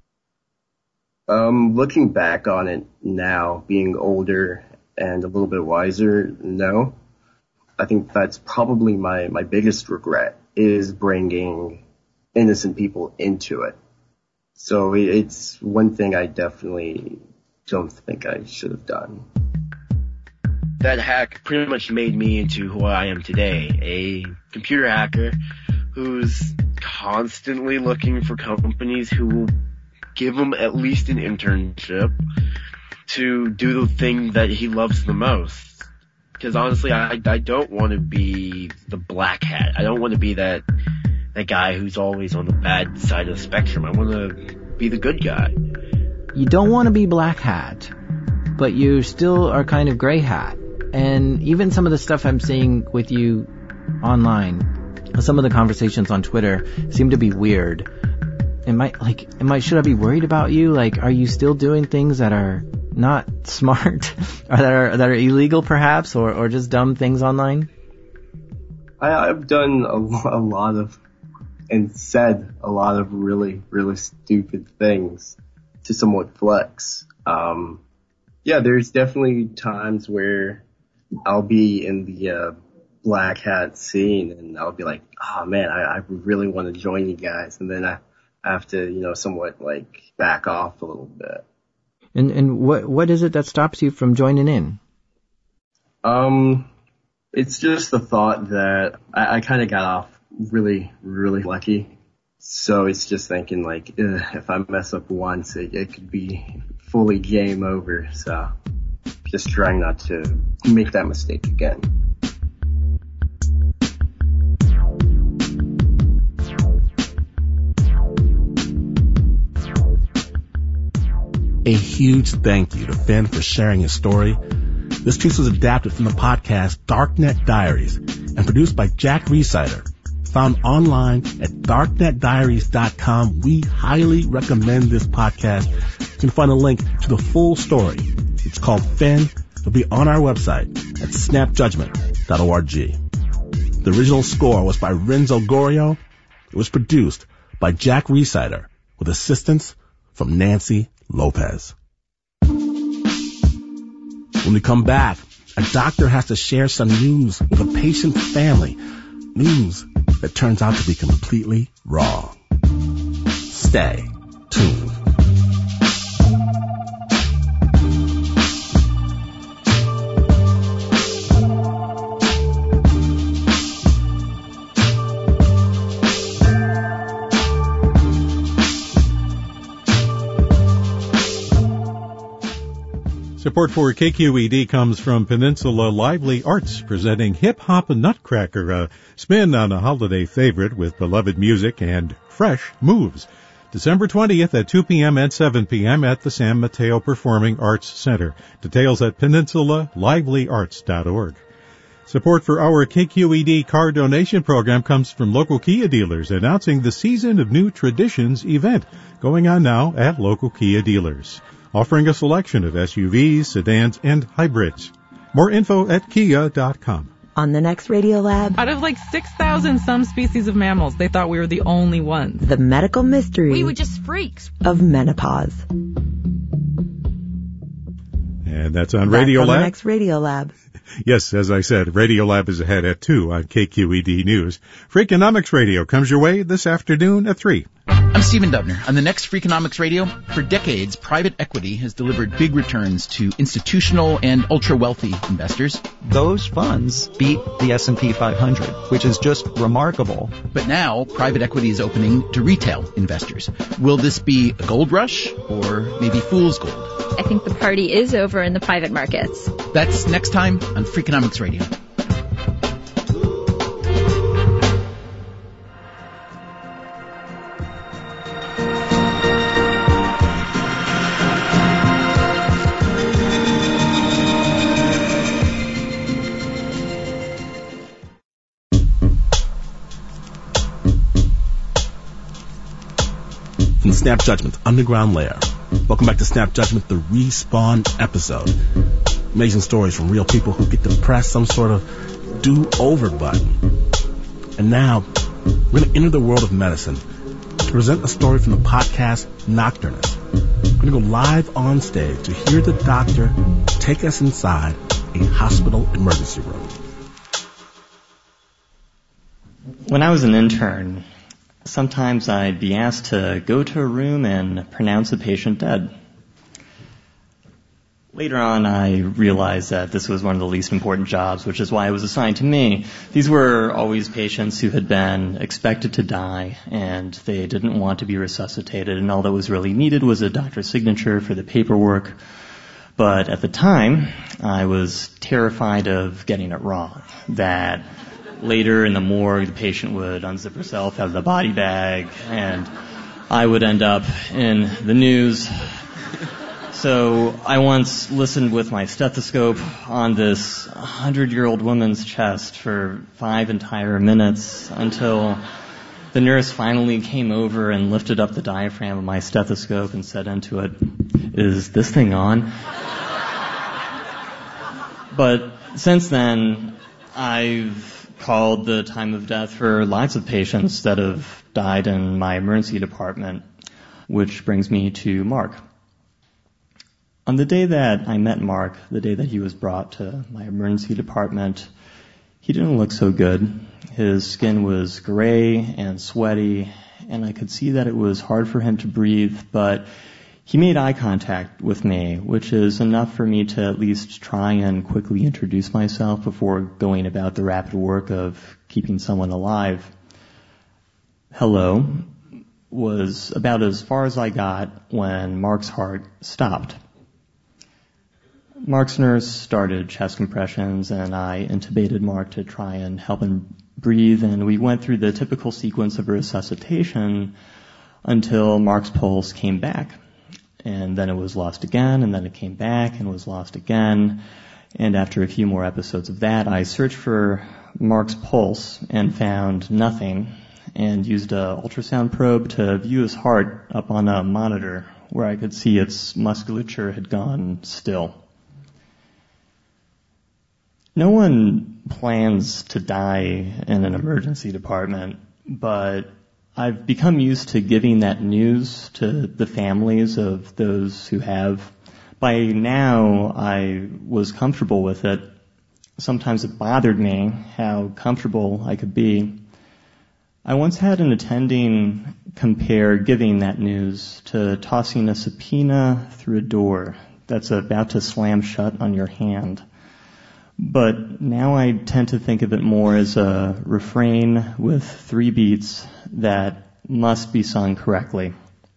Um, looking back on it now, being older and a little bit wiser, no. I think that's probably my, my biggest regret is bringing innocent people into it. So it's one thing I definitely don't think I should have done.
That hack pretty much made me into who I am today, a computer hacker who's constantly looking for companies who will give him at least an internship to do the thing that he loves the most. Because honestly, I, I don't want to be the black hat. I don't want to be that that guy who's always on the bad side of the spectrum. I want to be the good guy.
You don't want to be black hat, but you still are kind of gray hat. And even some of the stuff I'm seeing with you online, some of the conversations on Twitter seem to be weird. Am I, like, am I, should I be worried about you? Like, are you still doing things that are not smart, or that are, that are illegal perhaps, or, or just dumb things online?
I, I've done a, a lot of and said a lot of really, really stupid things to somewhat flex. Um, yeah, there's definitely times where I'll be in the uh, black hat scene and I'll be like, oh man, I, I really want to join you guys. And then I have to, you know, somewhat like back off a little bit.
And and what what is it that stops you from joining in? Um,
it's just the thought that I, I kind of got off really, really lucky. So it's just thinking like, ugh, if I mess up once, it, it could be fully game over. So just trying not to make that mistake again.
A huge thank you to Finn for sharing his story. This piece was adapted from the podcast Darknet Diaries and produced by Jack Rhysider. Found online at darknet diaries dot com. We highly recommend this podcast. You can find a link to the full story. It's called Finn. It'll be on our website at snap judgment dot org. The original score was by Renzo Gorio. It was produced by Jack Rhysider with assistance from Nancy Lopez. When we come back, a doctor has to share some news with a patient's family. News that turns out to be completely wrong. Stay tuned.
Support for K Q E D comes from Peninsula Lively Arts, presenting Hip Hop Nutcracker, a spin on a holiday favorite with beloved music and fresh moves. December twentieth at two p.m. and seven p.m. at the San Mateo Performing Arts Center. Details at peninsula lively arts dot org. Support for our K Q E D car donation program comes from local Kia dealers, announcing the Season of New Traditions event going on now at local Kia dealers, offering a selection of S U Vs, sedans, and hybrids. More info at kia dot com.
On the next Radiolab,
out of like six thousand some species of mammals, they thought we were the only ones.
The medical mystery.
We were just freaks.
Of menopause.
And that's on
That's
Radiolab.
on the next Radiolab.
Yes, as I said, Radiolab is ahead at two on K Q E D News. Freakonomics Radio comes your way this afternoon at three.
I'm Stephen Dubner. On the next Freakonomics Radio, for decades, private equity has delivered big returns to institutional and ultra-wealthy investors.
Those funds beat the S and P five hundred, which is just remarkable.
But now, private equity is opening to retail investors. Will this be a gold rush or maybe fool's gold?
I think the party is over in the private markets.
That's next time on Freakonomics Radio.
From Snap Judgment, Underground Lair. Welcome back to Snap Judgment, the Respawn episode. Amazing stories from real people who get to press some sort of do-over button. And now, we're going to enter the world of medicine to present a story from the podcast Nocturnus. We're going to go live on stage to hear the doctor take us inside a hospital emergency room.
When I was an intern, sometimes I'd be asked to go to a room and pronounce a patient dead. Later on, I realized that this was one of the least important jobs, which is why it was assigned to me. These were always patients who had been expected to die, and they didn't want to be resuscitated, and all that was really needed was a doctor's signature for the paperwork. But at the time, I was terrified of getting it wrong, that later in the morgue, the patient would unzip herself out of the body bag, and I would end up in the news. So I once listened with my stethoscope on this hundred-year-old woman's chest for five entire minutes until the nurse finally came over and lifted up the diaphragm of my stethoscope and said into it, "Is this thing on?" But since then, I've called the time of death for lots of patients that have died in my emergency department, which brings me to Mark. On the day that I met Mark, the day that he was brought to my emergency department, he didn't look so good. His skin was gray and sweaty, and I could see that it was hard for him to breathe, but he made eye contact with me, which is enough for me to at least try and quickly introduce myself before going about the rapid work of keeping someone alive. Hello was about as far as I got when Mark's heart stopped. Mark's nurse started chest compressions, and I intubated Mark to try and help him breathe, and we went through the typical sequence of resuscitation until Mark's pulse came back. And then it was lost again, and then it came back and was lost again. And after a few more episodes of that, I searched for Mark's pulse and found nothing, and used an ultrasound probe to view his heart up on a monitor where I could see its musculature had gone still. No one plans to die in an emergency department, but I've become used to giving that news to the families of those who have. By now, I was comfortable with it. Sometimes it bothered me how comfortable I could be. I once had an attending compare giving that news to tossing a subpoena through a door that's about to slam shut on your hand. But now I tend to think of it more as a refrain with three beats that must be sung correctly.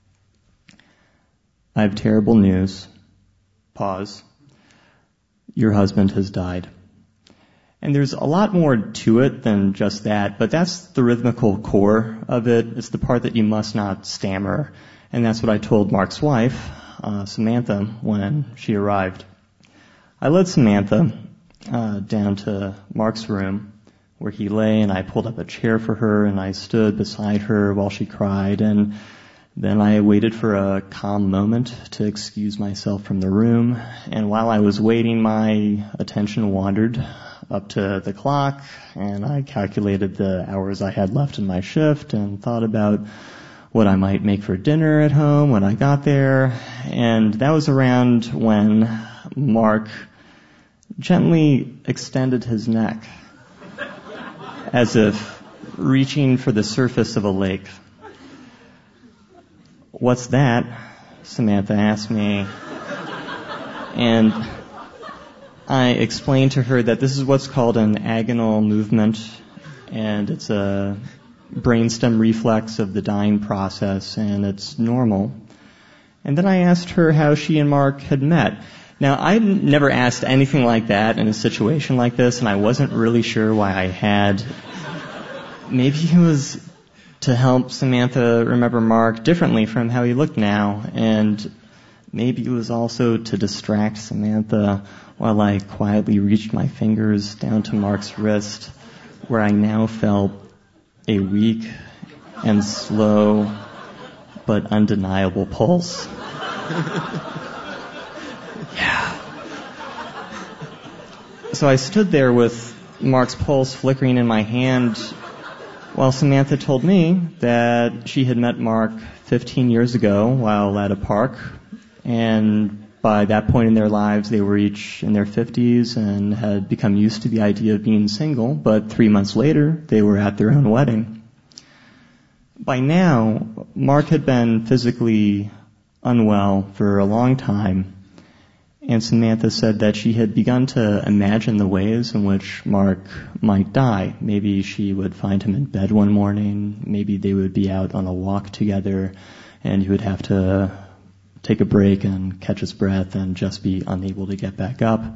I have terrible news. Pause. Your husband has died. And there's a lot more to it than just that, but that's the rhythmical core of it. It's the part that you must not stammer. And that's what I told Mark's wife, uh, Samantha, when she arrived. I led Samantha uh, down to Mark's room where he lay, and I pulled up a chair for her, and I stood beside her while she cried, and then I waited for a calm moment to excuse myself from the room. And while I was waiting, my attention wandered up to the clock, and I calculated the hours I had left in my shift and thought about what I might make for dinner at home when I got there. And that was around when Mark gently extended his neck as if reaching for the surface of a lake. "What's that?" Samantha asked me. And I explained to her that this is what's called an agonal movement, and it's a brainstem reflex of the dying process, and it's normal. And then I asked her how she and Mark had met. Now, I never asked anything like that in a situation like this, and I wasn't really sure why I had. Maybe it was to help Samantha remember Mark differently from how he looked now, and maybe it was also to distract Samantha while I quietly reached my fingers down to Mark's wrist, where I now felt a weak and slow but undeniable pulse. Yeah. So I stood there with Mark's pulse flickering in my hand while Samantha told me that she had met Mark fifteen years ago while at a park, and by that point in their lives they were each in their fifties and had become used to the idea of being single, but three months later they were at their own wedding. By now, Mark had been physically unwell for a long time, and Samantha said that she had begun to imagine the ways in which Mark might die. Maybe she would find him in bed one morning, maybe they would be out on a walk together, and he would have to take a break and catch his breath and just be unable to get back up.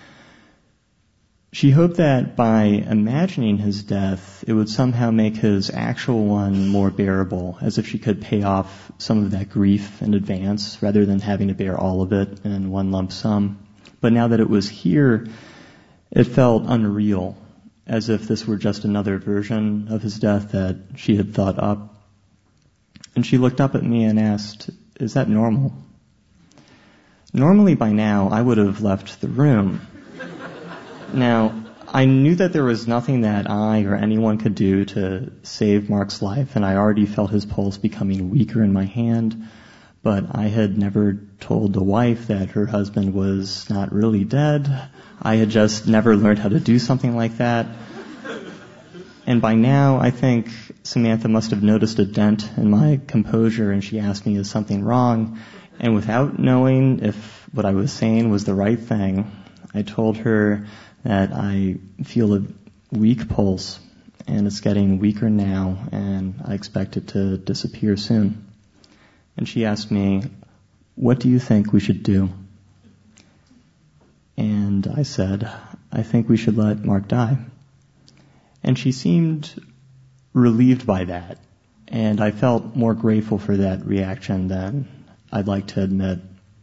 She hoped that by imagining his death, it would somehow make his actual one more bearable, as if she could pay off some of that grief in advance rather than having to bear all of it in one lump sum. But now that it was here, it felt unreal, as if this were just another version of his death that she had thought up. And she looked up at me and asked, "Is that normal?" Normally by now, I would have left the room. Now, I knew that there was nothing that I or anyone could do to save Mark's life, and I already felt his pulse becoming weaker in my hand, but I had never told the wife that her husband was not really dead. I had just never learned how to do something like that. And by now, I think Samantha must have noticed a dent in my composure, and she asked me, is something wrong? And without knowing if what I was saying was the right thing, I told her that I feel a weak pulse, and it's getting weaker now, and I expect it to disappear soon. And she asked me, what do you think we should do? And I said, I think we should let Mark die. And she seemed relieved by that, and I felt more grateful for that reaction than I'd like to admit.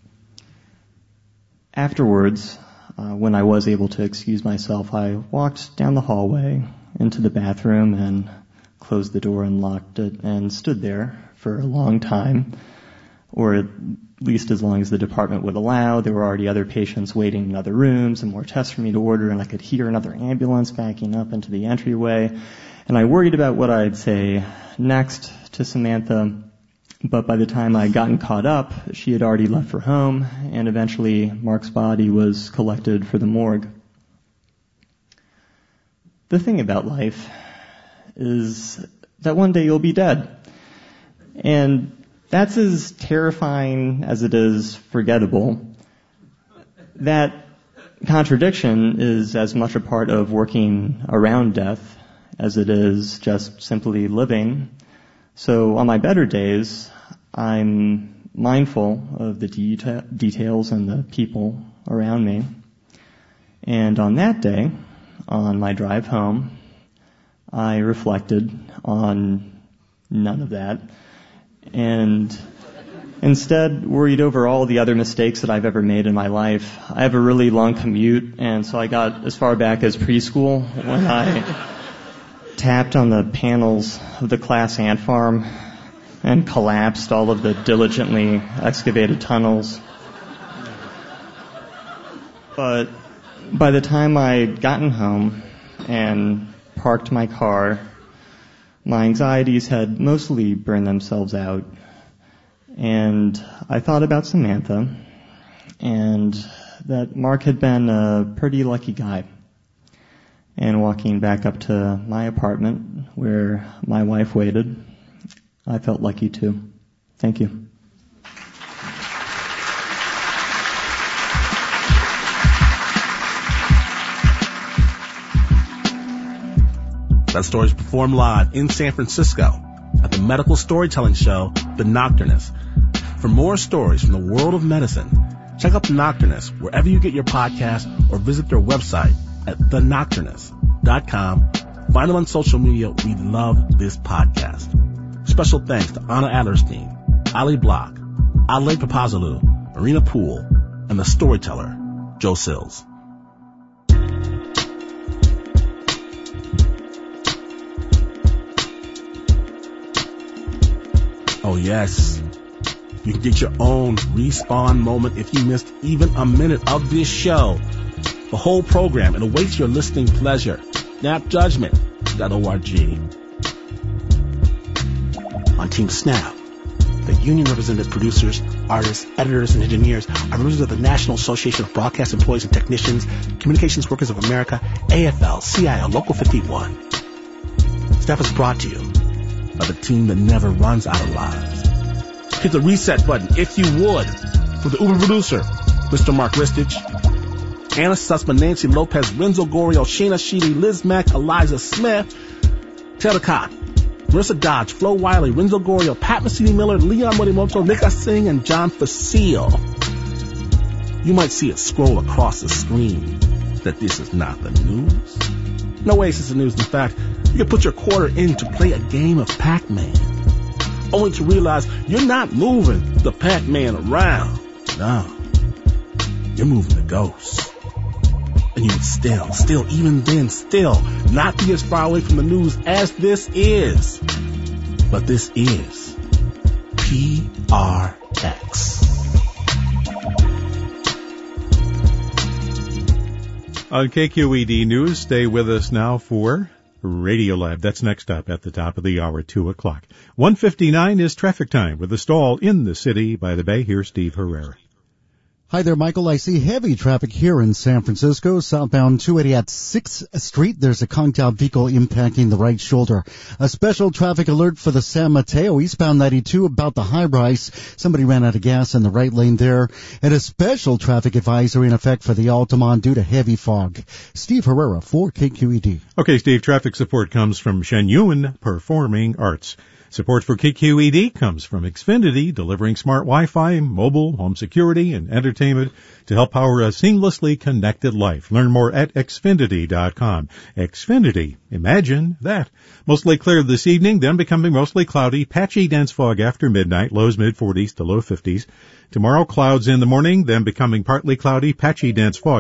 Afterwards, uh, when I was able to excuse myself, I walked down the hallway into the bathroom and closed the door and locked it and stood there for a long time, or at least as long as the department would allow. There were already other patients waiting in other rooms and more tests for me to order, and I could hear another ambulance backing up into the entryway. And I worried about what I'd say next to Samantha, but by the time I'd gotten caught up, she had already left for home, and eventually Mark's body was collected for the morgue. The thing about life is that one day you'll be dead. And that's as terrifying as it is forgettable. That contradiction is as much a part of working around death as it is just simply living. So on my better days, I'm mindful of the deta- details and the people around me. And on that day, on my drive home, I reflected on none of that, and instead worried over all the other mistakes that I've ever made in my life. I have a really long commute, and so I got as far back as preschool when I tapped on the panels of the class ant farm and collapsed all of the diligently excavated tunnels. But by the time I'd gotten home and parked my car, my anxieties had mostly burned themselves out, and I thought about Samantha, and that Mark had been a pretty lucky guy. And walking back up to my apartment where my wife waited, I felt lucky too. Thank you.
That story is performed live in San Francisco at the medical storytelling show, The Nocturnist. For more stories from the world of medicine, check out The Nocturnist wherever you get your podcast or visit their website at the nocturnist dot com. Find them on social media. We love this podcast. Special thanks to Anna Adlerstein, Ali Block, Ale Papazalou, Marina Poole, and the storyteller, Joe Sills. Oh yes, you can get your own Respawn moment if you missed even a minute of this show. The whole program, it awaits your listening pleasure. snap judgment dot org. On Team Snap, the union-represented producers, artists, editors, and engineers are members of the National Association of Broadcast Employees and Technicians, Communications Workers of America, A F L C I O Local fifty-one. Snap is brought to you by the team that never runs out of lives. Hit the reset button, if you would, for the Uber producer, Mister Mark Ristich, Anna Sussman, Nancy Lopez, Renzo Gorio, Shayna Sheedy, Liz Mack, Eliza Smith, Taylor Cott, Marissa Dodge, Flo Wiley, Renzo Gorio, Pat Mesiti-Miller, Leon Morimoto, Nika Singh, and John Facile. You might see it scroll across the screen that this is not the news. No way is this the news. In fact, you can put your quarter in to play a game of Pac-Man, only to realize you're not moving the Pac-Man around. No, you're moving the ghost. And you would still, still, even then, still not be as far away from the news as this is. But this is P R X.
On K Q E D News, stay with us now for Radiolab. That's next up at the top of the hour, two o'clock. one fifty-nine is traffic time with a stall in the city by the bay. Here's Steve Herrera.
Hi there, Michael. I see heavy traffic here in San Francisco. Southbound two eighty at sixth Street. There's a conked out vehicle impacting the right shoulder. A special traffic alert for the San Mateo eastbound ninety-two about the high rise. Somebody ran out of gas in the right lane there. And a special traffic advisory in effect for the Altamont due to heavy fog. Steve Herrera for K Q E D.
Okay, Steve, traffic support comes from Shenyun Performing Arts. Support for K Q E D comes from Xfinity, delivering smart Wi-Fi, mobile, home security, and entertainment to help power a seamlessly connected life. Learn more at Xfinity dot com. Xfinity, imagine that. Mostly clear this evening, then becoming mostly cloudy, patchy dense fog after midnight, lows mid forties to low fifties. Tomorrow, clouds in the morning, then becoming partly cloudy, patchy dense fog.